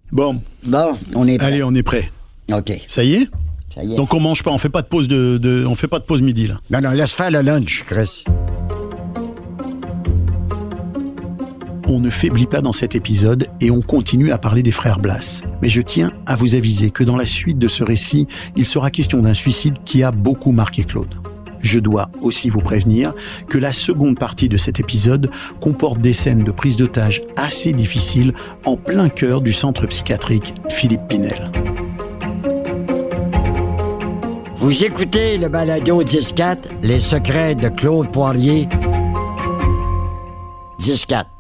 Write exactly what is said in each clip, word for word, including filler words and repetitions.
Bon. Bon, on est prêt. Allez, on est prêt. OK. Ça y est? Ça y est. Donc on mange pas, on fait pas de pause de, de on fait pas de pause midi là. Non, non, laisse faire le lunch, Chris. On ne faiblit pas dans cet épisode et on continue à parler des frères Blas. Mais je tiens à vous aviser que dans la suite de ce récit, il sera question d'un suicide qui a beaucoup marqué Claude. Je dois aussi vous prévenir que la seconde partie de cet épisode comporte des scènes de prise d'otage assez difficiles en plein cœur du centre psychiatrique Philippe Pinel. Vous écoutez le balado dix quatre, Les secrets de Claude Poirier. dix quatre.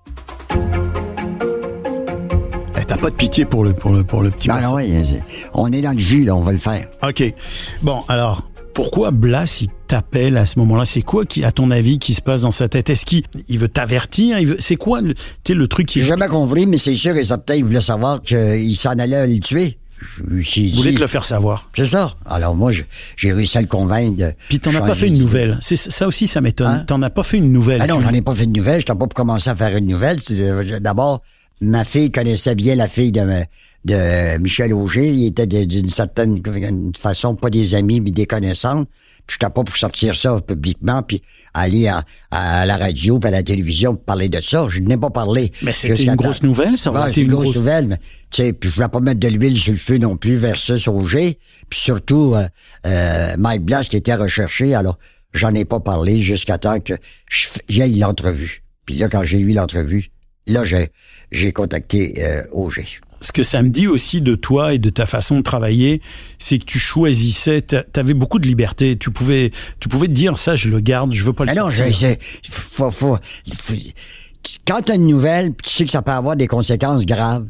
T'as pas de pitié pour le, pour le, pour le petit Non, non, oui, on est dans le jus, là, on va le faire. OK. Bon, alors, pourquoi Blas, il t'appelle à ce moment-là? C'est quoi, qui, à ton avis, qui se passe dans sa tête? Est-ce qu'il il veut t'avertir? Il veut, c'est quoi, le, le truc qui... J'ai jamais compris, mais c'est sûr et certain, il voulait savoir qu'il s'en allait à le tuer. Il voulait te le faire savoir. C'est ça. Alors moi, je, j'ai réussi à le convaincre de... Puis t'en as pas fait une nouvelle. C'est, ça aussi, ça m'étonne. Hein? T'en as pas fait une nouvelle. Ah non, j'en ai pas fait une nouvelle. Je t'ai pas pour commencer à faire une nouvelle. D'abord... Ma fille connaissait bien la fille de, de Michel Auger. Il était de, d'une certaine façon, pas des amis, mais des connaissances. Puis j'étais pas pour sortir ça publiquement, puis aller à, à la radio, puis à la télévision pour parler de ça. Je n'ai pas parlé. Mais c'était une grosse nouvelle, ça aurait ouais, été une une grosse grosse nouvelle. Mais, tu sais, puis je voulais pas mettre de l'huile sur le feu non plus versus Auger. Puis surtout, euh, euh, Mike Blas qui était recherché. Alors, j'en ai pas parlé jusqu'à temps que j'aie l'entrevue. Puis là, quand j'ai eu l'entrevue, là, j'ai, j'ai contacté euh, Auger. Ce que ça me dit aussi de toi et de ta façon de travailler, c'est que tu choisissais, t'avais beaucoup de liberté. Tu pouvais, tu pouvais te dire, ça, je le garde, je veux pas le Mais non, sortir. je, je, faut, faut, faut, quand t'as une nouvelle, tu sais que ça peut avoir des conséquences graves.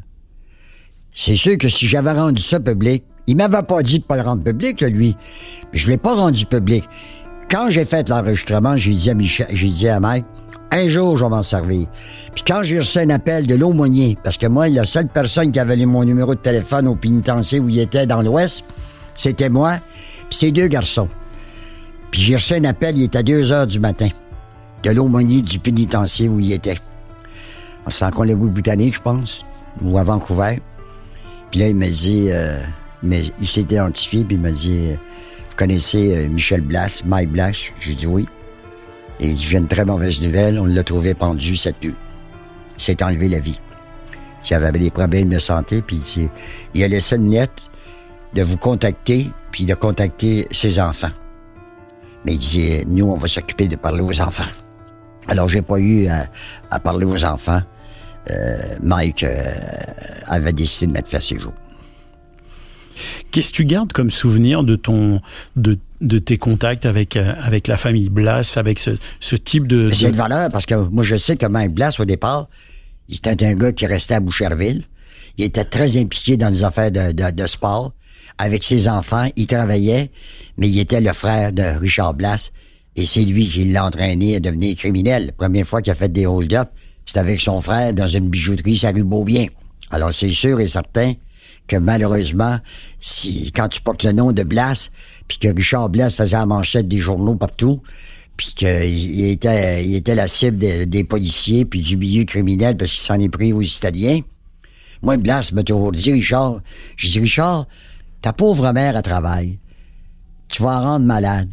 C'est sûr que si j'avais rendu ça public, il m'avait pas dit de pas le rendre public, là, lui. Je l'ai pas rendu public. Quand j'ai fait l'enregistrement, j'ai dit à Michel, j'ai dit à Mike, un jour, je vais m'en servir. Puis quand j'ai reçu un appel de l'aumônier, parce que moi, la seule personne qui avait mon numéro de téléphone au pénitencier où il était dans l'Ouest, c'était moi, puis ces deux garçons. Puis j'ai reçu un appel, il était à deux heures du matin, de l'aumônier du pénitencier où il était. C'est en Colombie-Britannique, je pense, ou à Vancouver. Puis là, il m'a dit, euh, mais il s'est identifié, puis il m'a dit, vous connaissez euh, Michel Blas, Mike Blas? J'ai dit oui. Et il dit, j'ai une très mauvaise nouvelle, on l'a trouvé pendu cette nuit. Il s'est enlevé la vie. Il avait des problèmes de santé, puis il, il a laissé une lettre de vous contacter, puis de contacter ses enfants. Mais il dit, nous, on va s'occuper de parler aux enfants. Alors, j'ai pas eu à, à parler aux enfants. Euh, Mike euh, avait décidé de mettre fin à ses jours. Qu'est-ce que tu gardes comme souvenir de ton... de de tes contacts avec euh, avec la famille Blas, avec ce, ce type de... de... C'est de valeur, parce que moi, je sais que Mike Blas, au départ, il était un gars qui restait à Boucherville. Il était très impliqué dans les affaires de, de, de sport. Avec ses enfants, il travaillait, mais il était le frère de Richard Blas. Et c'est lui qui l'a entraîné à devenir criminel. La première fois qu'il a fait des hold-up, c'était avec son frère dans une bijouterie sur la rue Beaubien. Alors, c'est sûr et certain que malheureusement, si quand tu portes le nom de Blas, puis que Richard Blas faisait la manchette des journaux partout, puis qu'il était, il était la cible des, des policiers, puis du milieu criminel, parce qu'il s'en est pris aux Italiens. Moi, Blas m'a toujours dit, Richard, j'ai dit, Richard, ta pauvre mère, elle travaille. Tu vas en rendre malade.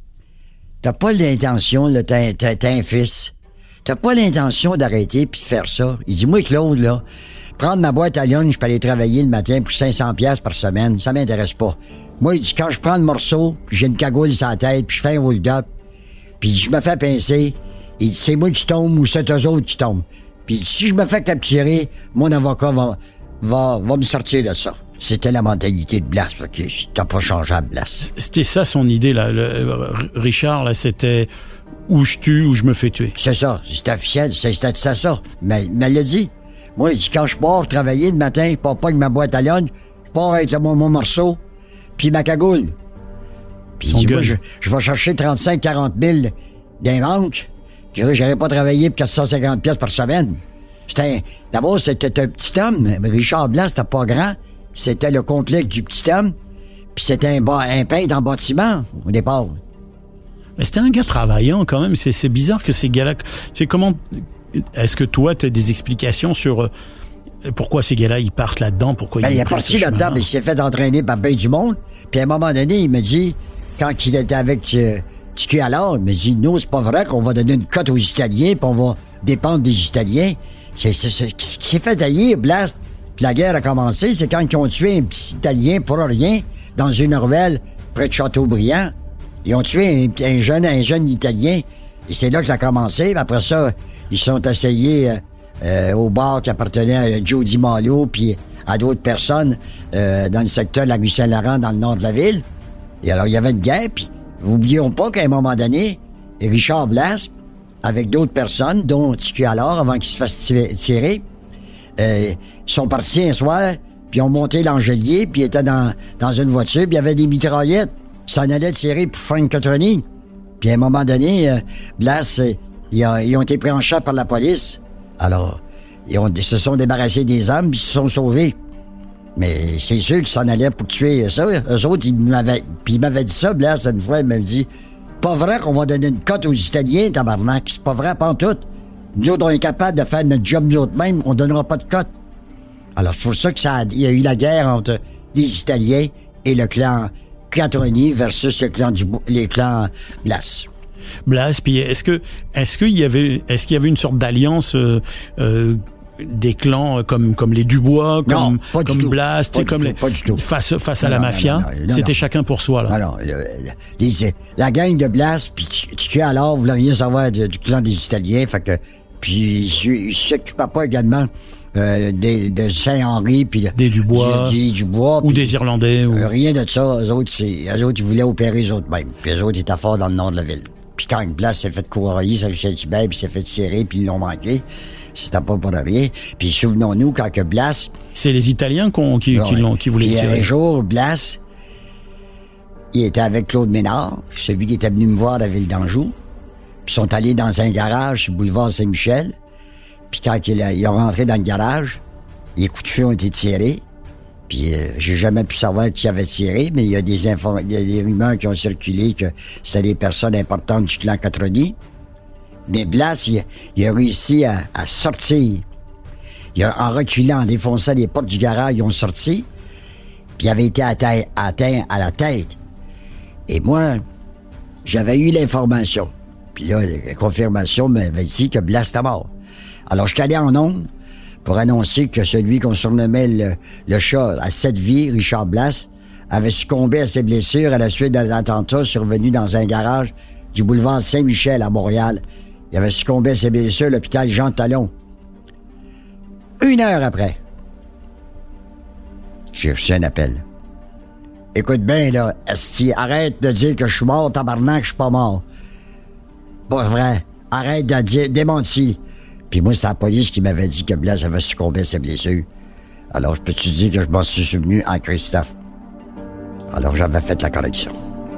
T'as pas l'intention, là, t'as, t'as, t'as un fils. T'as pas l'intention d'arrêter puis de faire ça. Il dit, moi, Claude, là, prendre ma boîte à lunch, je peux aller travailler le matin pour cinq cents piastres par semaine, ça m'intéresse pas. Moi, il dit, quand je prends le morceau, j'ai une cagoule sur la tête, puis je fais un hold-up, puis je me fais pincer, il dit, c'est moi qui tombe ou c'est eux autres qui tombent. Puis il dit, si je me fais capturer, mon avocat va, va, va me sortir de ça. C'était la mentalité de Blas, ok, t'as pas changé à Blas. C'était ça son idée, là. Le, Richard, là, c'était où je tue, où je me fais tuer. C'est ça, c'est officiel, c'était ça, ça. Mais, mais elle l'a dit. Moi, il dit, quand je pars travailler le matin, je pars pas avec ma boîte à lunch, je pars avec mon, mon morceau, puis ma cagoule. Puis il dit, moi, je, je vais chercher trente-cinq à quarante mille d'un banque, que j'aurais pas travaillé pour quatre cent cinquante piastres par semaine. C'était un, d'abord, c'était un petit homme. Richard Blas, c'était pas grand. C'était le complexe du petit homme. Puis c'était un, un peintre en bâtiment, au départ. Mais c'était un gars travaillant, quand même. C'est, c'est bizarre que ces gars-là... C'est comment... Est-ce que toi, tu as des explications sur... Pourquoi ces gars-là, ils partent là-dedans? Pourquoi ben, ils il est parti là-dedans, mais il s'est fait entraîner par ben du monde. Puis à un moment donné, il me dit, quand il était avec euh, Tiki alors, il me dit, non, c'est pas vrai qu'on va donner une cote aux Italiens, puis on va dépendre des Italiens. C'est, c'est, c'est, ce qui s'est fait tailler, Blast, puis la guerre a commencé, c'est quand ils ont tué un petit Italien pour rien, dans une ruelle près de Châteaubriand. Ils ont tué un, un jeune un jeune Italien, et c'est là que ça a commencé. Après ça, ils sont essayés... Euh, Euh, au bar qui appartenait à Joe DiMaggio puis à d'autres personnes euh, dans le secteur de la rue Saint-Laurent, dans le nord de la ville. Et alors, il y avait une guerre, puis n'oublions pas qu'à un moment donné, Richard Blas, avec d'autres personnes, dont Tiki alors, avant qu'il se fasse tirer, euh, sont partis un soir, puis ont monté l'Angelier, puis étaient dans, dans une voiture, puis il y avait des mitraillettes. Ils s'en allaient tirer pour Frank Cotroni. Puis à un moment donné, euh, Blas, euh, ils, ont, ils ont été pris en charge par la police. Alors, ils, ont, ils se sont débarrassés des armes, puis ils se sont sauvés. Mais c'est sûr qu'ils s'en allaient pour tuer ça. Eux autres, ils m'avaient, puis ils m'avaient dit ça, Blas, une fois, ils m'avaient dit, pas vrai qu'on va donner une cote aux Italiens, tabarnak. C'est pas vrai, pantoute. Nous autres, on est capables de faire notre job nous autres mêmes, on donnera pas de cote. Alors, c'est pour ça que ça a, il y a eu la guerre entre les Italiens et le clan Cotroni versus le clan du, les clans Blas. Blas, puis est-ce que est-ce qu'il y avait est-ce qu'il y avait une sorte d'alliance euh, euh, des clans comme comme les Dubois, comme non, comme Blas, pas comme tout, les pas du tout. face face non, à la non, mafia, non, non, non, c'était non. chacun pour soi là. Alors, le, les, la gang de Blas puis tu alors voulait rien savoir de, du clan des Italiens, fait que puis ils s'occupaient pas également euh, des, de Saint-Henri puis des Dubois, des, des Dubois ou pis, des Irlandais, ou... euh, rien de ça. Eux autres, c'est, eux autres, ils voulaient opérer eux autres mêmes. Puis eux autres, ils étaient forts dans le nord de la ville. Puis quand Blas s'est fait courroyer sur Saint-Hubert, puis s'est fait tirer, puis ils l'ont manqué, c'était pas pour rien. Puis souvenons-nous, quand que Blas... C'est les Italiens qu'on, qui, ouais, qui, l'ont, qui voulaient puis tirer. Un jour, Blas, il était avec Claude Ménard, celui qui était venu me voir à la ville d'Anjou. Puis ils sont allés dans un garage sur le boulevard Saint-Michel. Puis quand ils il ont rentré dans le garage, les coups de feu ont été tirés. Puis euh, j'ai jamais pu savoir qui avait tiré, mais il y a des inform- il y a des rumeurs qui ont circulé que c'était des personnes importantes du clan Cotroni. Mais Blas, il, il a réussi à, à sortir. Il a, en reculant, en défonçant les portes du garage, ils ont sorti. Puis il avait été atteint, atteint à la tête. Et moi, j'avais eu l'information. Puis là, la confirmation m'avait dit que Blas était mort. Alors je suis allé en ondes pour annoncer que celui qu'on surnommait le, le chat à sept vies, Richard Blas, avait succombé à ses blessures à la suite d'un attentat survenu dans un garage du boulevard Saint-Michel à Montréal. Il avait succombé à ses blessures à l'hôpital Jean Talon. Une heure après, j'ai reçu un appel. Écoute bien, là, si arrête de dire que je suis mort, tabarnak, je suis pas mort. Pas vrai. Arrête de dire, démenti. Puis moi, c'est la police qui m'avait dit que Blas avait succombé à ses blessures. Alors, je peux-tu dire que je m'en suis souvenu en Christophe? Alors, j'avais fait la correction.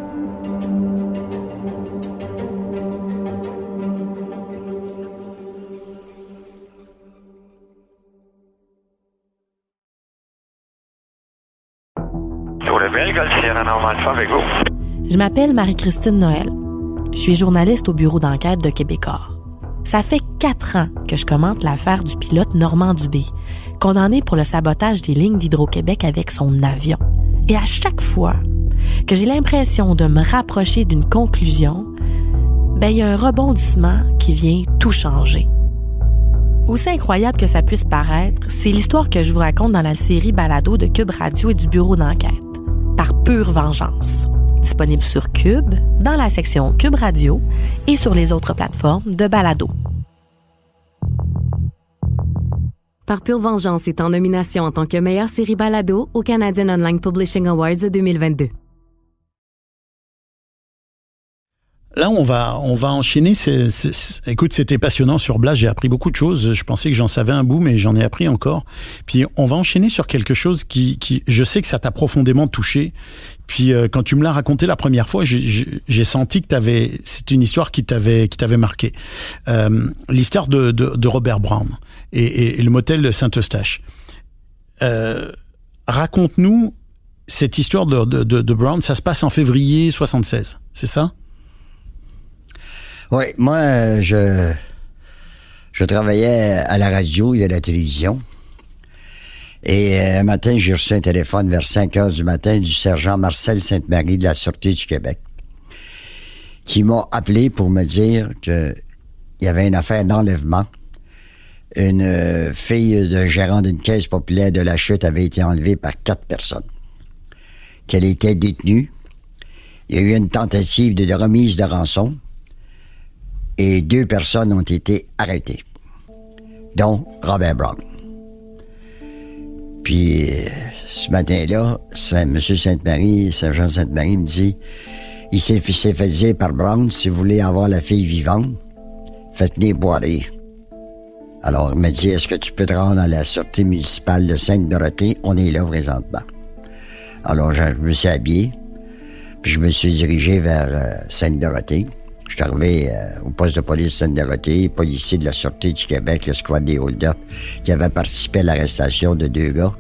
Je m'appelle Marie-Christine Noël. Je suis journaliste au bureau d'enquête de Québecor. Ça fait quatre ans que je commente l'affaire du pilote Normand Dubé, condamné pour le sabotage des lignes d'Hydro-Québec avec son avion. Et à chaque fois que j'ai l'impression de me rapprocher d'une conclusion, ben il y a un rebondissement qui vient tout changer. Aussi incroyable que ça puisse paraître, c'est l'histoire que je vous raconte dans la série Balado de Cube Radio et du bureau d'enquête, Par pure vengeance. Disponible sur Cube, dans la section Cube Radio et sur les autres plateformes de balado. Par pure vengeance est en nomination en tant que meilleure série balado au Canadian Online Publishing Awards deux mille vingt-deux. Là, on va, on va enchaîner. C'est, c'est, c'est, écoute, c'était passionnant sur Blas. J'ai appris beaucoup de choses. Je pensais que j'en savais un bout, mais j'en ai appris encore. Puis, on va enchaîner sur quelque chose qui, qui, je sais que ça t'a profondément touché. Puis, euh, quand tu me l'as raconté la première fois, j'ai, j'ai, j'ai senti que t'avais, c'est une histoire qui t'avait, qui t'avait marqué. Euh, l'histoire de, de, de Robert Brown et, et, et le motel de Saint-Eustache. Euh, raconte-nous cette histoire de, de, de, de Brown. Ça se passe en février soixante-seize, c'est ça? Oui, moi, je, je travaillais à la radio et à la télévision. Et euh, un matin, j'ai reçu un téléphone vers cinq heures du matin du sergent Marcel Sainte-Marie de la Sûreté du Québec, qui m'a appelé pour me dire qu'il y avait une affaire d'enlèvement. Une euh, fille de gérant d'une caisse populaire de la Chute avait été enlevée par quatre personnes. Qu'elle était détenue. Il y a eu une tentative de remise de rançon et deux personnes ont été arrêtées, dont Robert Brown. Puis, euh, ce matin-là, M. Sainte-Marie, sergent Sainte-Marie me dit, il s'est fait, fait dire par Brown, si vous voulez avoir la fille vivante, faites venir Poirier. Alors, il me dit, est-ce que tu peux te rendre à la Sûreté municipale de Sainte-Dorothée? On est là présentement. Alors, je me suis habillé, puis je me suis dirigé vers euh, Sainte-Dorothée. Je suis arrivé euh, au poste de police Sainte-Dorothée, policier de la Sûreté du Québec, le squad des hold-up, qui avait participé à l'arrestation de deux gars,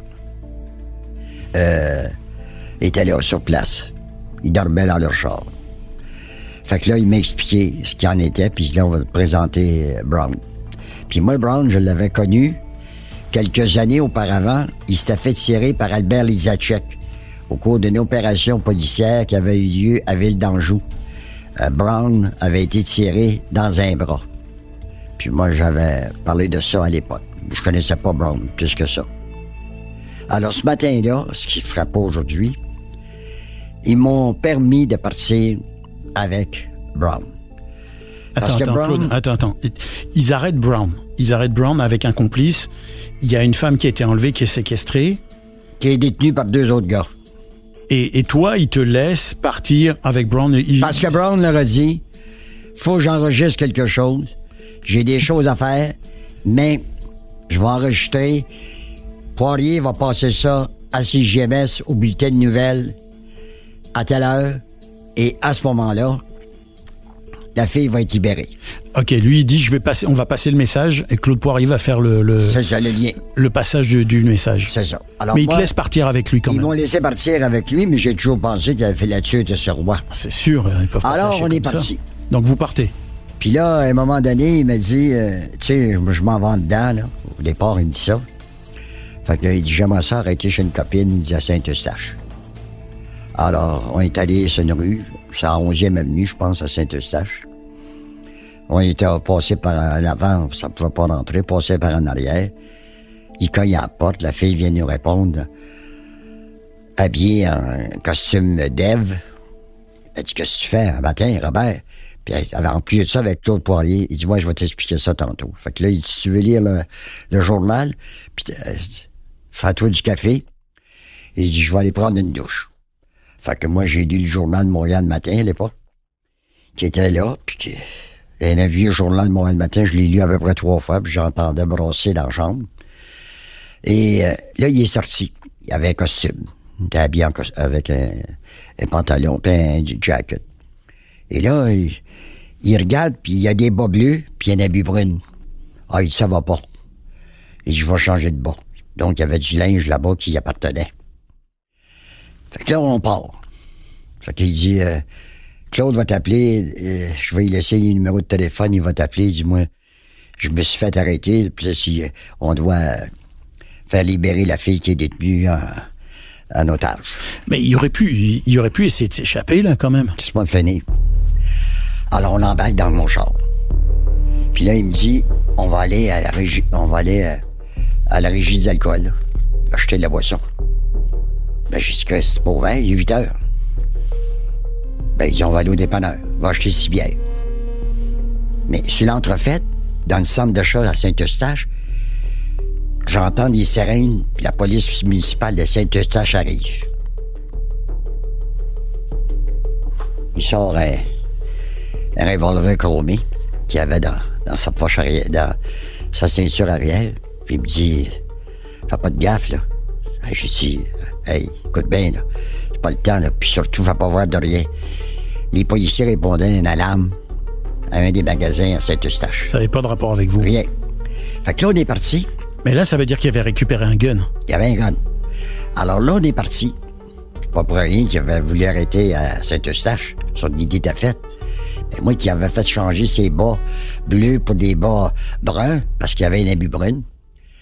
euh, était là sur place. Ils dormaient dans leur char. Fait que là, il m'a expliqué ce qu'il en était, puis là, on va te présenter Brown. Puis moi, Brown, je l'avais connu quelques années auparavant. Il s'était fait tirer par Albert Lisacek au cours d'une opération policière qui avait eu lieu à Ville d'Anjou. Euh, Brown avait été tiré dans un bras. Puis moi, j'avais parlé de ça à l'époque. Je connaissais pas Brown plus que ça. Alors, ce matin-là, ce qui frappe aujourd'hui, ils m'ont permis de partir avec Brown. Attends, attends, Brown... Claude, attends, attends. Ils arrêtent Brown. Ils arrêtent Brown avec un complice. Il y a une femme qui a été enlevée, qui est séquestrée. Qui est détenue par deux autres gars. Et, et toi, ils te laissent partir avec Brown. Il... Parce que Brown leur a dit, faut que j'enregistre quelque chose. J'ai des choses à faire, mais je vais enregistrer. Poirier va passer ça à C J M S, au bulletin de nouvelles, à telle heure. Et à ce moment-là, la fille va être libérée. OK, lui, il dit, je vais passer, on va passer le message et Claude Poirier va faire le, le, c'est ça, le lien. Le passage du, du message. C'est ça. Alors, mais moi, il te laisse partir avec lui quand ils même. Ils m'ont laissé partir avec lui, mais j'ai toujours pensé qu'il avait fait la tuerie de ce roi. C'est sûr, ils peuvent pas. Alors, on est parti. Donc, vous partez. Puis là, à un moment donné, il m'a dit, euh, tu sais, je m'en vais dedans, là. Au départ, il me dit ça. Fait qu'il dit, j'aimerais ça arrêter chez une copine, il dit à Saint-Eustache. Alors, on est allé sur une rue, c'est à onzième avenue, je pense, à Saint-Eustache. On était passé par l'avant, ça ne pouvait pas rentrer, passé par en arrière. Il cogne à la porte, la fille vient nous répondre, habillée en costume d'Ève. Elle dit, qu'est-ce que tu fais un matin, Robert? Puis elle avait rempli de ça avec Claude Poirier. Il dit, moi, je vais t'expliquer ça tantôt. Fait que là, il dit, tu veux lire le, le journal? Puis, euh, fais-toi du café. Il dit, je vais aller prendre une douche. Fait que moi, j'ai lu le journal de Montréal matin à l'époque, qui était là, puis qui... Et un vieux journal de Montréal matin, je l'ai lu à peu près trois fois, puis j'entendais brasser dans la chambre. Et euh, là, il est sorti. Il avait un costume. Il était habillé en costume, avec un, un pantalon, puis un jacket. Et là, il, il regarde, puis il y a des bas bleus, puis il y a un habit brune. Ah, il dit, ça va pas. Il dit, je vais changer de bas. Donc, il y avait du linge là-bas qui y appartenait. Fait que là, on part. Fait qu'il dit... Euh, Claude va t'appeler, euh, je vais lui laisser les numéros de téléphone, il va t'appeler, il dit, moi, je me suis fait arrêter, puis là, si, euh, on doit euh, faire libérer la fille qui est détenue en, en otage. Mais il aurait pu, il, il aurait pu essayer de s'échapper, là, quand même. C'est pas fini. Alors, on l'embarque dans mon char. Puis là, il me dit, on va aller à la régie, on va aller à, à la régie des alcools, acheter de la boisson. Ben, j'ai dit que c'est pas ouvert, il est huit heures. Ben, ils dit, on va aller au dépanneur. On va acheter six bières. Mais sur l'entrefaite, dans le centre d'achat à Saint-Eustache, j'entends des sirènes, puis la police municipale de Saint-Eustache arrive. Il sort un, un revolver chromé qu'il avait dans, dans sa poche arrière, dans sa ceinture arrière, puis il me dit, fais pas de gaffe, là. Hey, j'ai dit, hey, écoute bien, là. C'est pas le temps, là. Puis surtout, fais pas voir de rien. Les policiers répondaient à une alarme à un des magasins à Saint-Eustache. Ça n'avait pas de rapport avec vous? Rien. Fait que là, on est parti. Mais là, ça veut dire qu'il avait récupéré un gun. Il y avait un gun. Alors là, on est parti. C'est pas pour rien qu'il avait voulu arrêter à Saint-Eustache. Son idée était faite. Mais moi qui avait fait changer ses bas bleus pour des bas bruns, parce qu'il y avait un habit brun.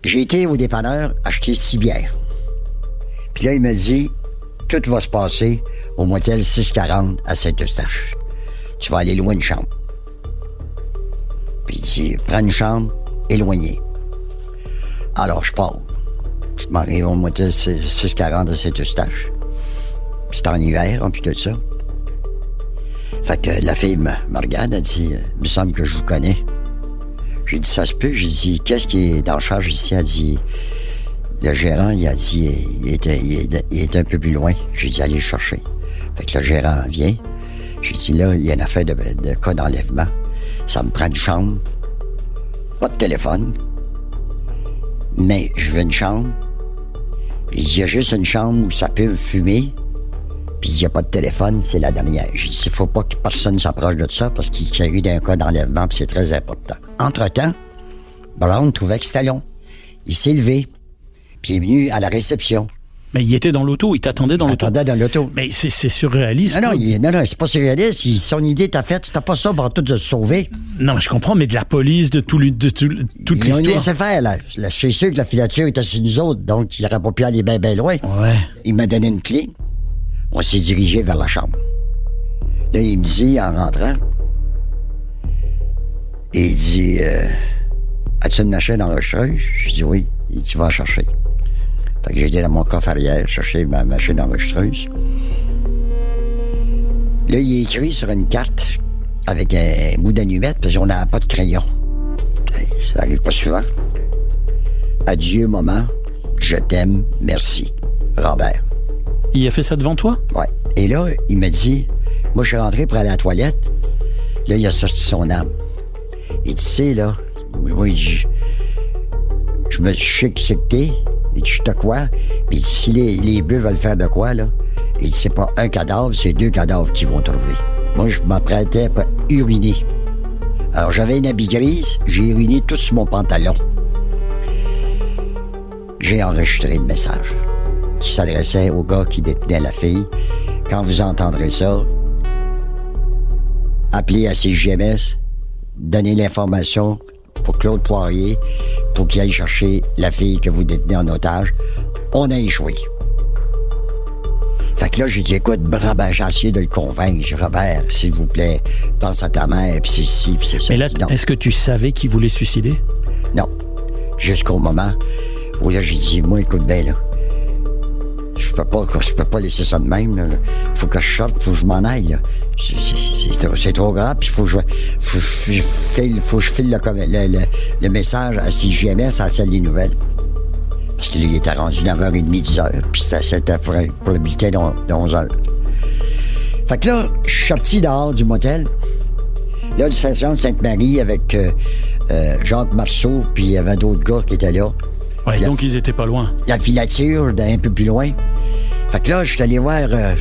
J'ai été au dépanneur acheter six bières. Puis là, il me dit, tout va se passer au motel six cent quarante à Saint-Eustache. Tu vas aller loin de chambre. Puis il dit, prends une chambre éloignée. Alors, je pars. Je m'arrive au motel six cent quarante à Saint-Eustache. C'est en hiver, hein, puis tout ça. Fait que la fille me, me regarde, elle dit, il me semble que je vous connais. J'ai dit, ça se peut. J'ai dit, qu'est-ce qui est en charge ici? Elle dit, le gérant, il a dit, il était, il est, il est un peu plus loin. J'ai dit, allez le chercher. Fait que le gérant vient. J'ai dit, là, il y a une affaire de, de cas d'enlèvement. Ça me prend une chambre. Pas de téléphone. Mais je veux une chambre. Il y a juste une chambre où ça peut fumer. Puis il n'y a pas de téléphone, c'est la dernière. J'ai dit, il ne faut pas que personne s'approche de ça parce qu'il y a eu d'un cas d'enlèvement, puis c'est très important. Entre-temps, Brown trouvait que c'était long. Il s'est levé, puis il est venu à la réception. Mais il était dans l'auto, il t'attendait dans il l'auto. Attendait dans l'auto. Mais c'est, c'est surréaliste. Non, non, il, non, non, c'est pas surréaliste. Il, son idée était faite, c'était pas ça pour tout de se sauver. Non, mais je comprends, mais de la police, de, tout, de tout, toute Ils l'histoire. Ils ont laissé faire, là. là. Je suis sûr que la filature était sur nous autres, donc il n'aurait pas pu aller bien, bien loin. Ouais. Il m'a donné une clé. On s'est dirigé vers la chambre. Là, il me dit, en rentrant, il dit, euh, as-tu une machine enregistreuse? Je dis oui. Il dit, va la chercher. Fait que j'ai été dans mon coffre arrière, chercher ma machine enregistreuse. Là, il est écrit sur une carte avec un bout d'allumette, parce qu'on n'a pas de crayon. Ça arrive pas souvent. Adieu, maman. Je t'aime. Merci. Robert. Il a fait ça devant toi? Ouais. Et là, il m'a dit, moi, je suis rentré pour aller à la toilette. Là, il a sorti son âme. Il dit, tu sais, là, oui, je, je me je sais qui c'est que t'es. Il dit, je te quoi? Puis il dit, si les, les bœufs veulent faire de quoi, là? Il dit, c'est pas un cadavre, c'est deux cadavres qu'ils vont trouver. Moi, je m'apprêtais à uriner. Alors, j'avais une habit grise, j'ai uriné tout sur mon pantalon. J'ai enregistré le message qui s'adressait au gars qui détenait la fille. Quand vous entendrez ça, appelez à C J M S, donnez l'information pour Claude Poirier pour qu'il aille chercher la fille que vous détenez en otage. On a échoué. Fait que là, j'ai dit, écoute, Robert, j'ai essayé de le convaincre. J'ai dit, Robert, s'il vous plaît, pense à ta mère, puis c'est ci, puis c'est ça. Mais là, est-ce que tu savais qu'il voulait se suicider? Non. Jusqu'au moment où là, j'ai dit, moi, écoute bien, là, je peux pas, je peux pas laisser ça de même, là. Faut que je sorte, faut que je m'en aille, là. C'est, c'est, c'est, c'est trop grave, puis faut que je, faut, faut, je file, faut que je file le, le, le, le message à C J M S, à la salle des nouvelles. Parce qu'il était rendu neuf heures trente, dix heures, puis c'était, c'était pour, pour le bulletin de onze heures. Fait que là, je suis sorti dehors du motel. Là, le station de Sainte-Marie avec euh, euh, Jacques Marceau, puis il y avait d'autres gars qui étaient là. Ouais, la, donc ils étaient pas loin. La filature d'un peu plus loin. Fait que là, je suis allé voir... Euh,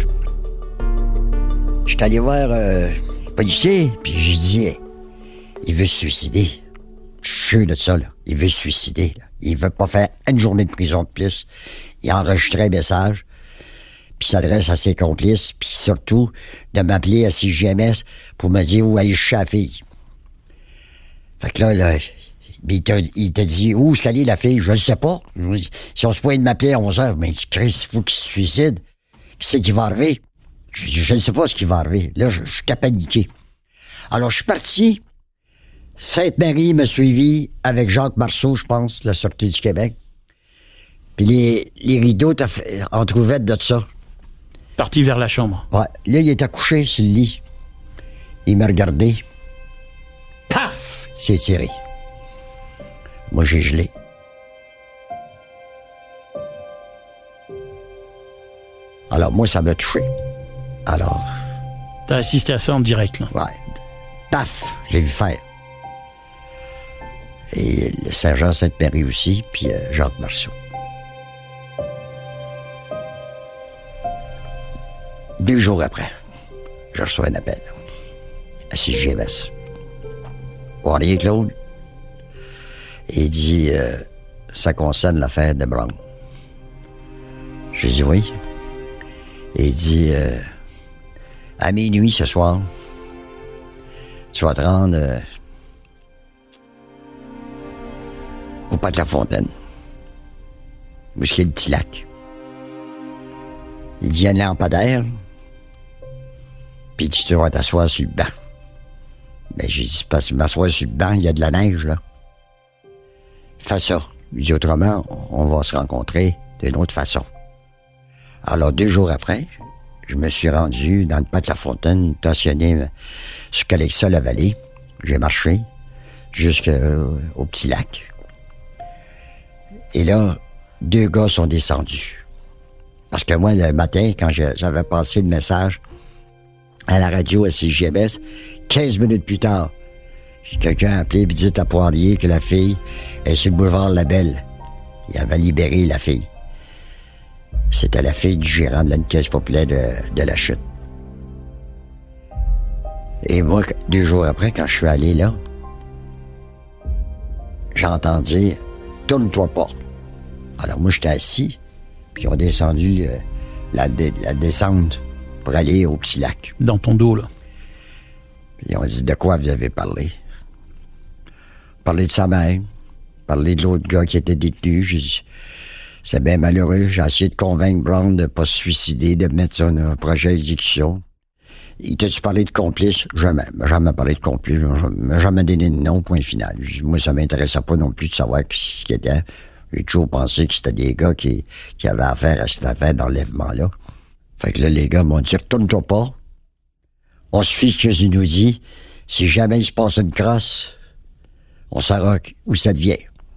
je suis allé voir euh, le policier, puis j'ai dit, hey, il veut se suicider. Je suis sûr de ça, là. Il veut se suicider, là. Il veut pas faire une journée de prison de plus. Il a enregistré un message, puis il s'adresse à ses complices, puis surtout de m'appeler à C J M S pour me dire où aller chercher la fille. Fait que là, là il t'a, il t'a dit, où est-ce qu'elle est, la fille? Je ne sais pas. Si on se pouvait de m'appeler à onze heures, mais il dit, Chris, il faut qu'il se suicide. Qu'est-ce qui va arriver? Je ne sais pas ce qui va arriver. Là, je, je suis paniqué. Alors, je suis parti. Sainte-Marie m'a suivi avec Jacques Marceau, je pense, la Sûreté du Québec. Puis les, les rideaux en trouvaient de ça. Parti vers la chambre. Ouais. Là, il était couché sur le lit. Il m'a regardé. Paf! Il s'est tiré. Moi, j'ai gelé. Alors, moi, ça m'a touché. Alors... T'as assisté à ça en direct, là? Ouais. Paf! Je l'ai vu faire. Et le sergent Sainte-Marie aussi, puis euh, Jacques Marceau. Deux jours après, je reçois un appel à C J M S. Poirier Claude. Et il dit, euh, ça concerne l'affaire de Brown. Je dis oui. Et il dit, euh, à minuit ce soir, tu vas te rendre euh, au Parc La Fontaine. où est-ce qu'il y a le petit lac. Il dit, il y a un lampadaire. Puis il dit, tu vas t'asseoir sur le banc. Ben, j'ai dit, c'est parce que m'asseoir sur le banc, il y a de la neige, là. Fais ça. Il dit, autrement, on va se rencontrer d'une autre façon. Alors, deux jours après, je me suis rendu dans le parc La Fontaine, stationné sur Calexa-la-Vallée. J'ai marché jusqu'au petit lac. Et là, deux gars sont descendus. Parce que moi, le matin, quand j'avais passé le message à la radio à C J M S, quinze minutes plus tard, quelqu'un a appelé et dit à Poirier que la fille est sur le boulevard Labelle. Il avait libéré la fille. C'était la fille du gérant de la caisse populaire de, de la Chute. Et moi, deux jours après, quand je suis allé là, j'ai entendu « Tourne-toi pas ». Alors moi, j'étais assis, puis on descendu euh, la, dé, la descente pour aller au petit lac. Dans ton dos, là. Puis on dit « De quoi vous avez parlé ?» Parler de sa mère, parler de l'autre gars qui était détenu. J'ai dit « C'est bien malheureux. J'ai essayé de convaincre Brown de ne pas se suicider, de mettre son un projet d'exécution. » Il t'a-tu parlé de complice? Jamais. Jamais parlé de complice. Jamais donné de nom, point final. Moi, ça m'intéressait pas non plus de savoir ce qu'il était. J'ai toujours pensé que c'était des gars qui, qui avaient affaire à cette affaire d'enlèvement-là. Fait que là, les gars m'ont dit, retourne-toi pas. On se fie ce qu'ils nous dit. Si jamais il se passe une crosse, on saura où ça devient.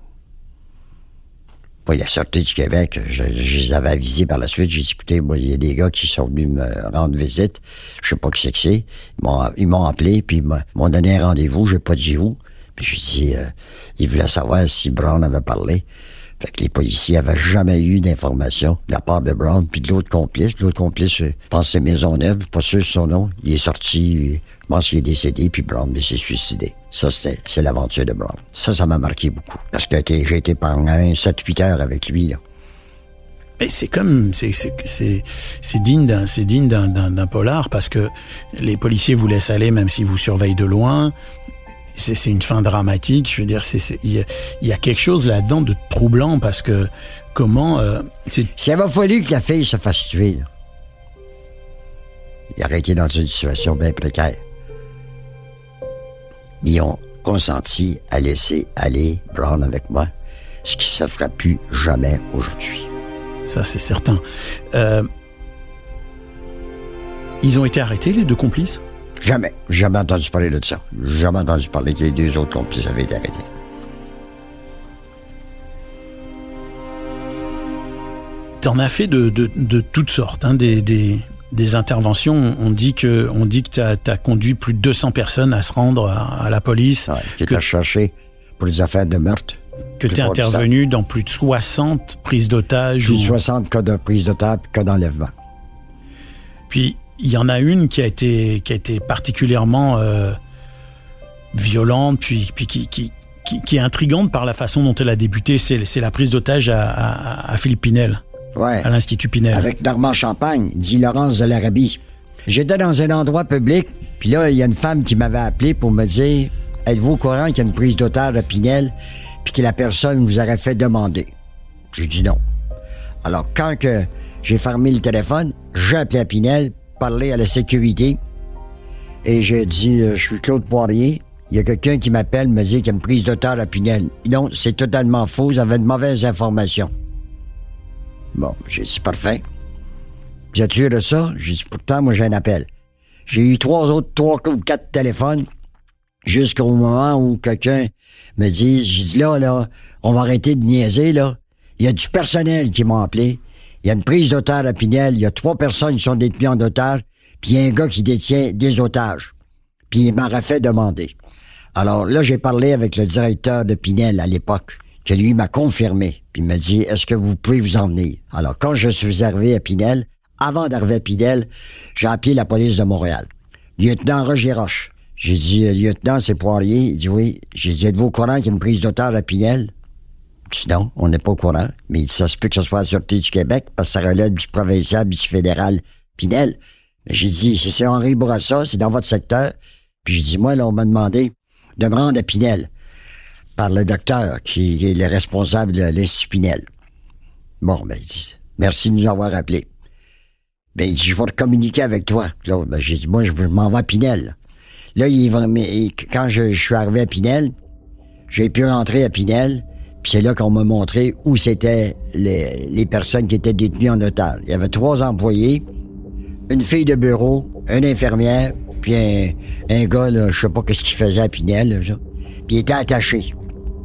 Puis la Sûreté du Québec, je, je les avais avisés par la suite. J'ai dit, écoutez, moi, il y a des gars qui sont venus me rendre visite. Je sais pas qui c'est que c'est. Ils m'ont, ils m'ont appelé, puis ils m'ont donné un rendez-vous. J'ai pas dit où. Puis j'ai dit, euh, ils voulaient savoir si Brown avait parlé. Fait que les policiers avaient jamais eu d'informations de la part de Brown, puis de l'autre complice. L'autre complice, je pense que c'est Maisonneuve, pas sûr de son nom. Il est sorti, je pense qu'il est décédé, puis Brown s'est suicidé. Ça, c'est, c'est l'aventure de Brown. Ça, ça m'a marqué beaucoup. Parce que j'ai été pendant sept huit heures avec lui, là. Et c'est comme, c'est, c'est, c'est, c'est digne d'un, c'est digne d'un, d'un, d'un polar, parce que les policiers vous laissent aller, même s'ils vous surveillent de loin. C'est, c'est une fin dramatique. Je veux dire, c'est, c'est, il y a, il y a quelque chose là-dedans de troublant, parce que comment, euh, c'est... S'il avait fallu que la fille se fasse tuer, là, il aurait été dans une situation bien précaire. Ils ont consenti à laisser aller Brown avec moi, ce qui ne se fera plus jamais aujourd'hui. Ça, c'est certain. Euh, ils ont été arrêtés, les deux complices? Jamais. Jamais entendu parler de ça. Jamais entendu parler que les deux autres complices avaient été arrêtés. T'en as fait de, de, de toutes sortes, hein, des, des, des interventions. On dit que, on dit que t'as, t'as conduit plus de deux cents personnes à se rendre à, à la police. Ouais, qui t'a cherché pour les affaires de meurtre. Que t'es intervenu dans plus de soixante prises d'otages. Plus ou... de soixante cas de prise d'otage et cas d'enlèvement. Puis, il y en a une qui a été, qui a été particulièrement euh, violente, puis, puis qui, qui, qui, qui est intrigante par la façon dont elle a débuté. C'est, c'est la prise d'otage à, à, à Philippe Pinel. Ouais. À l'Institut Pinel. Avec Normand Champagne, dit Laurence de l'Arabie. J'étais dans un endroit public, puis là, il y a une femme qui m'avait appelé pour me dire « Êtes-vous au courant qu'il y a une prise d'otage à Pinel, puis que la personne vous aurait fait demander? » J'ai dit non. Alors, quand que j'ai fermé le téléphone, j'ai appelé à Pinel, parlé à la sécurité, et j'ai dit euh, « Je suis Claude Poirier. Il y a quelqu'un qui m'appelle, me dit qu'il y a une prise d'otage à Pinel. » Non, c'est totalement faux. Vous avez de mauvaises informations. Bon, j'ai dit « Parfait. » Vous êtes sûr de ça? J'ai dit « Pourtant, moi, j'ai un appel. » J'ai eu trois autres, trois ou quatre téléphones, jusqu'au moment où quelqu'un me dit, j'ai dit là, là, on va arrêter de niaiser, là. Il y a du personnel qui m'a appelé. Il y a une prise d'otage à Pinel. Il y a trois personnes qui sont détenues en otage. Puis il y a un gars qui détient des otages. Puis il m'aurait fait demander. Alors là, j'ai parlé avec le directeur de Pinel à l'époque, que lui m'a confirmé. Puis il m'a dit, est-ce que vous pouvez vous en venir? Alors quand je suis arrivé à Pinel, avant d'arriver à Pinel, j'ai appelé la police de Montréal. Lieutenant Roger Roche. J'ai dit, lieutenant, c'est Poirier. Il dit oui. J'ai dit, êtes-vous au courant qu'il y a une prise d'otage à Pinel? Non, on n'est pas au courant. Mais ça se peut que ce soit la Sûreté du Québec, parce que ça relève du provincial, du fédéral Pinel. Mais j'ai dit, si c'est Henri Bourassa, c'est dans votre secteur. Puis j'ai dit, moi, là, on m'a demandé de me rendre à Pinel par le docteur qui est le responsable de l'Institut Pinel. Bon, ben, il dit, merci de nous avoir appelés. Ben, il dit, je vais communiquer avec toi. Là, ben, j'ai dit, moi, je, je m'en vais à Pinel. Là, il va, mais, quand je, je suis arrivé à Pinel, j'ai pu rentrer à Pinel, puis c'est là qu'on m'a montré où c'était les, les personnes qui étaient détenues en otage. Il y avait trois employés, une fille de bureau, une infirmière, puis un, un gars, là, je sais pas ce qu'il faisait à Pinel, là, ça. Puis il était attaché.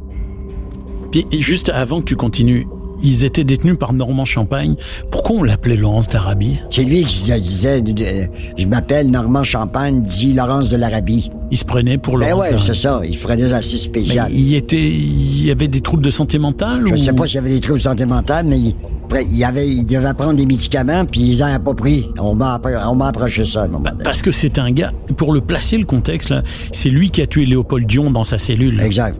Puis juste avant que tu continues, ils étaient détenus par Normand Champagne. Pourquoi on l'appelait Laurence d'Arabie? C'est lui qui se disait, euh, je m'appelle Normand Champagne, dit Laurence de l'Arabie. Il se prenait pour Laurence Ben ouais, d'Arabie. c'est ça, il se prenait assez spécial. Mais il était, il y avait des troubles de santé mentale? Je ou... sais pas s'il y avait des troubles de santé mentale, mais il, il, avait, il devait prendre des médicaments, puis il n'en a pas pris. On m'a, on m'a approché ça à un moment donné. Parce que c'est un gars, pour le placer le contexte, là, c'est lui qui a tué Léopold Dion dans sa cellule. Exact.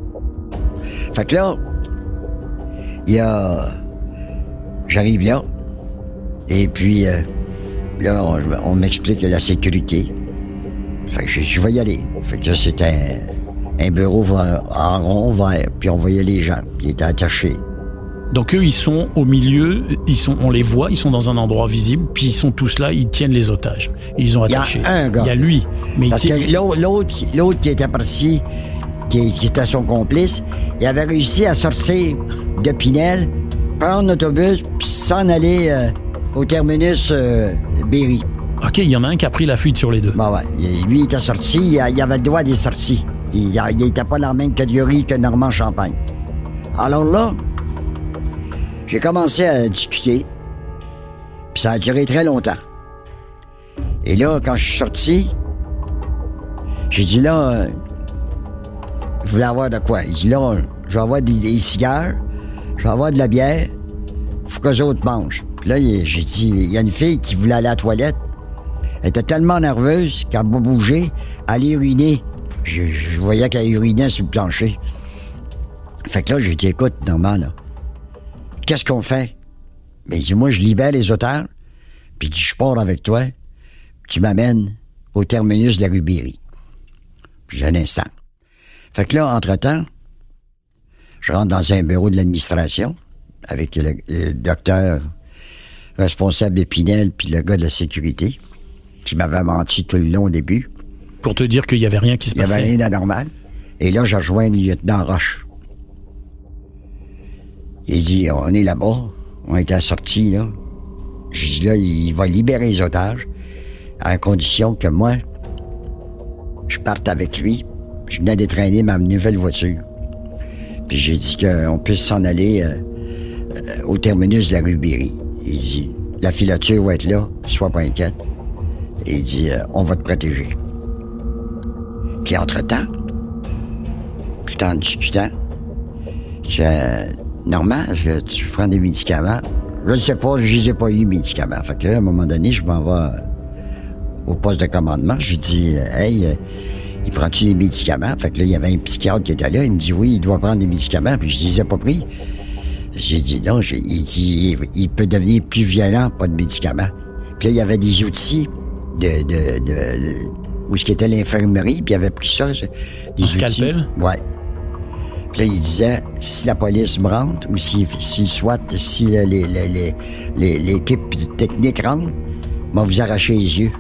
Fait que là, il y a... J'arrive là, et puis euh, là, on, on m'explique la sécurité. Fait que je, je vais y aller. Fait que là, c'était un, un bureau en rond vert, puis on voyait les gens, puis ils étaient attachés. Donc eux, ils sont au milieu, ils sont, on les voit, ils sont dans un endroit visible, puis ils sont tous là, ils tiennent les otages. Ils ont attaché. Il y a un gars. Il y a lui. Mais Parce il que l'autre, l'autre, l'autre qui était parti, qui, qui était son complice, il avait réussi à sortir de Pinel, prendre l'autobus, puis s'en aller euh, au terminus euh, Berry. OK, il y en a un qui a pris la fuite sur les deux. Ben ouais, lui, il était sorti, il, il avait le droit des sorties. Il n'était pas dans la même catégorie que Normand Champagne. Alors là, j'ai commencé à discuter, puis ça a duré très longtemps. Et là, quand je suis sorti, j'ai dit là, euh, vous voulez avoir de quoi? Il dit là, je vais avoir des, des cigares, je vais avoir de la bière, faut que les autres mangent. Puis là, j'ai dit, il y a une fille qui voulait aller à la toilette. Elle était tellement nerveuse qu'elle n'a pas bougé, elle allait uriner. Je, je voyais qu'elle urinait sur le plancher. Fait que là, j'ai dit, écoute, Normand, là, qu'est-ce qu'on fait? Ben, il dit, moi, je libère les otages, puis il dit, je pars avec toi, tu m'amènes au terminus de la rue Berry. J'ai un instant. Fait que là, entre-temps, je rentre dans un bureau de l'administration avec le, le docteur responsable de Pinel puis le gars de la sécurité qui m'avait menti tout le long au début. Pour te dire qu'il n'y avait rien qui se passait. Il n'y avait rien d'anormal. Et là, je rejoins le lieutenant Roche. Il dit, on est là-bas, on est à la sortie, là. J'ai dit, là, il va libérer les otages à condition que moi, je parte avec lui. Je venais d'étraîner ma nouvelle voiture. Puis j'ai dit qu'on puisse s'en aller euh, euh, au terminus de la rue Berry. Il dit, la filature va être là, sois pas inquiète. Et il dit, euh, on va te protéger. Puis entre-temps, tout en discutant, je, Normand, est-ce que tu prends des médicaments? Je ne sais pas, je n'ai pas eu médicaments. Fait qu'à un moment donné, je m'en vais au poste de commandement. J'ai dit, hey, euh, il prend-tu des médicaments? Fait que là, il y avait un psychiatre qui était là. Il me dit, oui, il doit prendre des médicaments. Puis je ne les ai pas pris. J'ai dit, non. J'ai, il dit, il peut devenir plus violent, pas de médicaments. Puis là, il y avait des outils de, de, de, de où ce qui était l'infirmerie. Puis il avait pris ça. Des Un outils. scalpel? Ouais. Puis là, il disait, si la police me rentre, ou si, si le SWAT, si les, les, les, les, l'équipe technique rentre, m'a vous arracher les yeux.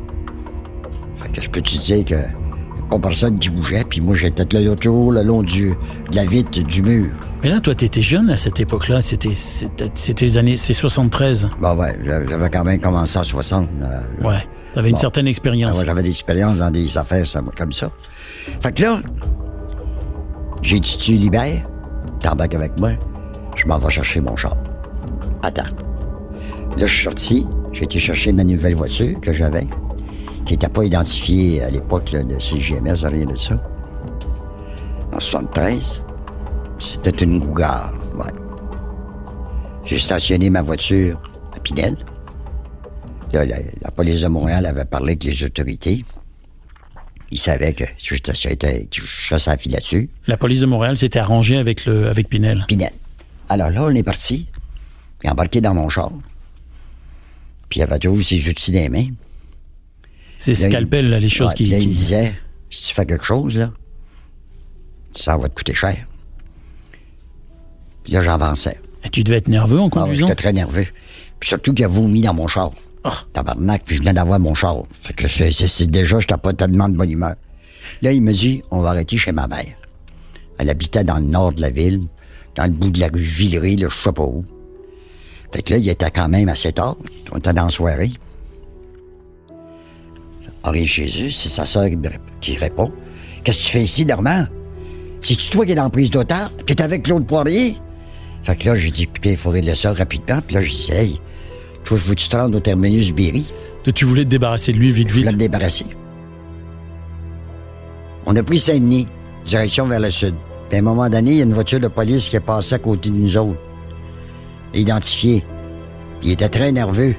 Fait que je peux te dire que pas personne qui bougeait, puis moi, j'étais là autour, le long du, de la vitre du mur. Mais là, toi, t'étais jeune à cette époque-là. C'était, c'était, c'était les années... C'est soixante-treize. Ben ouais, j'avais quand même commencé en soixante. Là, ouais, t'avais une bon. certaine expérience. Ben ouais, j'avais de l'expérience dans des affaires ça, comme ça. Fait que là, j'ai dit, tu libères, t'embarques avec moi, je m'en vais chercher mon char. Attends. Là, je suis sorti, j'ai été chercher ma nouvelle voiture que j'avais, qui n'était pas identifiée à l'époque là, de C G M S, rien de ça. En soixante-treize, c'était une Cougar, ouais. J'ai stationné ma voiture à Pinel. Là, la, la police de Montréal avait parlé avec les autorités. Ils savaient que je serais sa filature. La police de Montréal s'était arrangée avec, le, avec Pinel. Pinel. Alors là, on est parti. Il est embarqué dans mon char. Puis il avait toujours ses outils dans les mains. C'est scalpel, là, les choses ouais, qui... Là, qui... il me disait, si tu fais quelque chose, là, ça va te coûter cher. Puis là, j'avançais. Et tu devais être nerveux en conduisant? Ah, j'étais très nerveux. Puis surtout qu'il a vomi dans mon char. Oh. Tabarnak, puis je venais d'avoir mon char. Fait que c'est, c'est, c'est déjà, j'étais pas tellement de bonne humeur. Là, il me dit, on va arrêter chez ma mère. Elle habitait dans le nord de la ville, dans le bout de la rue Villeray, là, je sais pas où. Fait que là, il était quand même assez tard. On était dans la soirée. Henri Jésus, c'est sa sœur qui répond. Qu'est-ce que tu fais ici, Normand? C'est-tu toi qui es dans la prise d'otage? Qui est avec Claude Poirier? Fait que là, j'ai dit, écoutez, il faudrait le ça rapidement. Puis là, je disais, hey, toi, il faut que tu te rendes au terminus Berry. Tu voulais te débarrasser de lui vite, vite? Je voulais me débarrasser. On a pris Saint-Denis, direction vers le sud. Puis à un moment donné, il y a une voiture de police qui est passée à côté de nous autres. Identifiée. Puis il était très nerveux.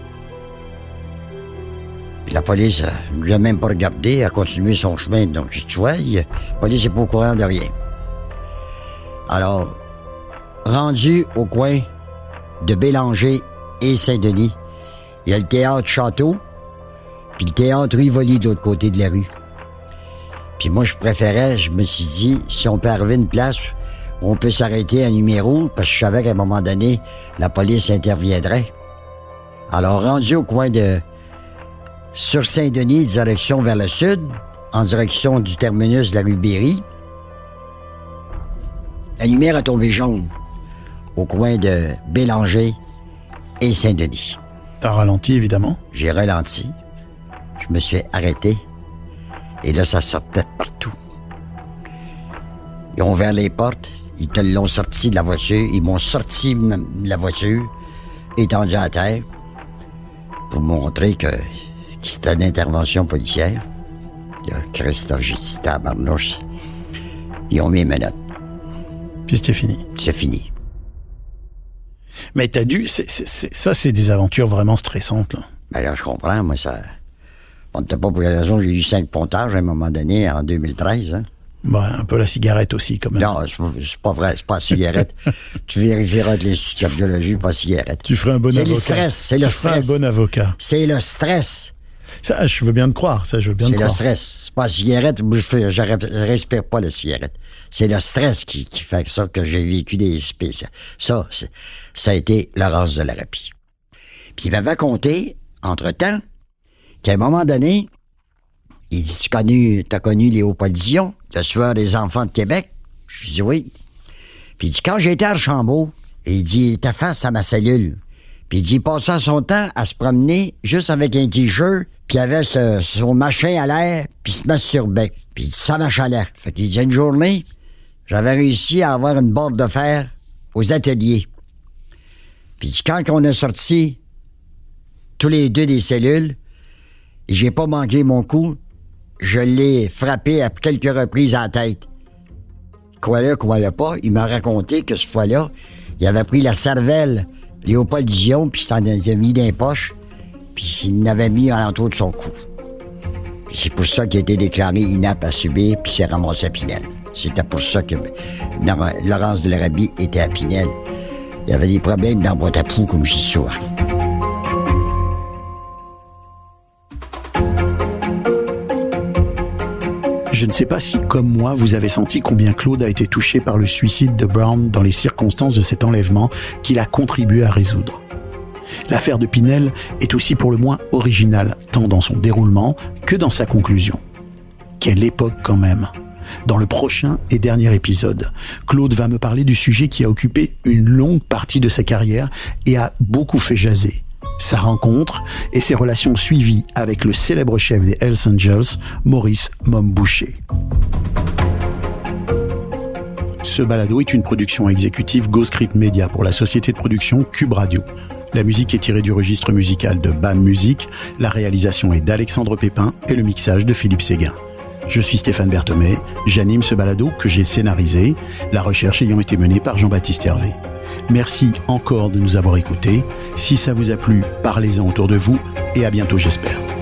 Puis la police ne nous a même pas regardé, elle a continué son chemin. Donc, tu vois, il, la police n'est pas au courant de rien. Alors, rendu au coin de Bélanger et Saint-Denis, il y a le théâtre Château, puis le théâtre Rivoli de l'autre côté de la rue. Puis moi, je préférais, je me suis dit, si on peut arriver à une place où on peut s'arrêter à numéro, parce que je savais qu'à un moment donné, la police interviendrait. Alors, rendu au coin de... sur Saint-Denis, direction vers le sud, en direction du terminus de la rue Berry, la lumière a tombé jaune au coin de Bélanger et Saint-Denis. T'as ralenti, évidemment? J'ai ralenti. Je me suis arrêté. Et là, ça sortait de partout. Ils ont ouvert les portes. Ils te l'ont sorti de la voiture. Ils m'ont sorti de la voiture, étendu à terre, pour montrer que, que c'était une intervention policière. Là, Christophe, j'ai dit, tabarnouche. Ils ont mis les menottes. Puis c'était fini. C'est fini. Mais t'as dû... C'est, c'est, c'est, ça, c'est des aventures vraiment stressantes, là. Ben là, je comprends. Moi, ça... On ne sait pas pour quelle raison j'ai eu cinq pontages à un moment donné, en deux mille treize. Hein. Ben, un peu la cigarette aussi, quand même. Non, c'est, c'est pas vrai. C'est pas la cigarette. Tu vérifieras de l'Institut de cardiologie, pas la cigarette. Tu ferais un bon c'est avocat. C'est le stress. C'est tu le ferais stress. un bon avocat. C'est le stress. Ça, je veux bien te croire. Ça, je veux bien c'est te croire. C'est le stress. C'est pas la cigarette. Je, fais, je, je respire pas la cigarette. C'est le stress qui, qui fait ça que j'ai vécu des spéciales. Ça, c'est, ça a été la race de l'Arabie. Puis il m'avait conté, entre-temps, qu'à un moment donné, il dit, tu connu, t'as connu Léopold Dion, le tueur des enfants de Québec? Je dis oui. Puis il dit, quand j'étais à Archambault, il dit, il était face à ma cellule. Puis il dit, il passait son temps à se promener juste avec un t-shirt, puis il avait ce, son machin à l'air, puis il se masturbait. Puis il dit, ça m'achalait. Fait qu'il dit, une journée, j'avais réussi à avoir une barre de fer aux ateliers. Puis quand on a sorti tous les deux des cellules, et j'ai pas manqué mon coup, je l'ai frappé à quelques reprises à la tête. Croyez-le, croyez pas, il m'a raconté que cette fois-là, il avait pris la cervelle Léopold Dion, puis il s'en avait mis dans les poches, puis il l'avait mis à l'entour de son cou. Puis c'est pour ça qu'il a été déclaré inapte à subir, puis il s'est ramassé à Pinel. C'était pour ça que Laurence de l'Arabie était à Pinel. Il y avait des problèmes dans boîte à poux, comme je dis souvent. Je ne sais pas si, comme moi, vous avez senti combien Claude a été touché par le suicide de Brown dans les circonstances de cet enlèvement qu'il a contribué à résoudre. L'affaire de Pinel est aussi pour le moins originale, tant dans son déroulement que dans sa conclusion. Quelle époque quand même! Dans le prochain et dernier épisode, Claude va me parler du sujet qui a occupé une longue partie de sa carrière et a beaucoup fait jaser. Sa rencontre et ses relations suivies avec le célèbre chef des Hells Angels, Maurice Mom Boucher. Ce balado est une production exécutive Ghostscript Media pour la société de production Cube Radio. La musique est tirée du registre musical de B A M Music, la réalisation est d'Alexandre Pépin et le mixage de Philippe Séguin. Je suis Stéphane Berthomé, j'anime ce balado que j'ai scénarisé, la recherche ayant été menée par Jean-Baptiste Hervé. Merci encore de nous avoir écoutés. Si ça vous a plu, parlez-en autour de vous et à bientôt, j'espère.